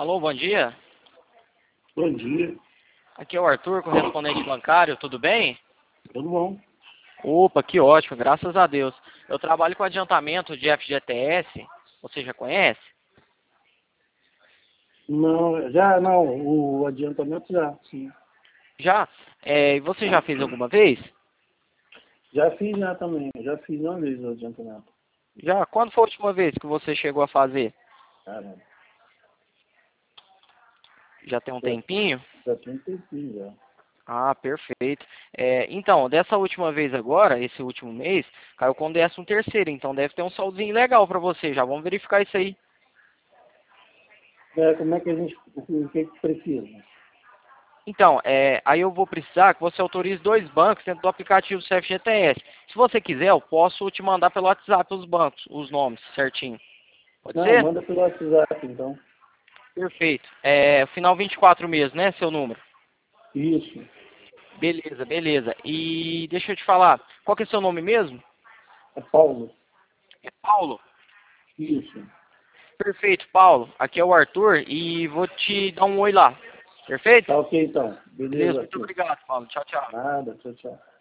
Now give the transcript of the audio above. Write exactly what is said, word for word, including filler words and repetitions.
Alô, bom dia. Bom dia, Aqui é o Arthur, correspondente bancário, tudo bem? tudo bom? Opa, que ótimo, graças a Deus. Eu trabalho com adiantamento de F G T S, você já conhece? Não, já não, o adiantamento já, sim. Já? É, e você já fez alguma vez? Já fiz já também, já fiz uma vez o adiantamento. Já? Quando foi a última vez que você chegou a fazer? Caramba, Já tem um já, tempinho? já tem um tempinho já. Ah, perfeito. É, então, dessa última vez agora, esse último mês, caiu com décimo terceiro, então deve ter um saldozinho legal pra você, já vamos verificar isso aí. É, como é que a gente, o que o que que precisa? Então, é, aí eu vou precisar que você autorize dois bancos dentro do aplicativo C F G T S. Se você quiser, eu posso te mandar pelo WhatsApp os bancos, os nomes certinho. Pode Não, ser? manda pelo WhatsApp então. Perfeito. É, final vinte e quatro mesmo, né, seu número? Isso, Beleza, beleza. E deixa eu te falar, qual que é seu nome mesmo? é Paulo. É Paulo? Isso. Perfeito, Paulo. Aqui é o Arthur e vou te dar um oi lá. Perfeito? Tá ok então. Beleza, Beleza, muito Arthur. obrigado, Paulo. Tchau, tchau. Nada, tchau, tchau.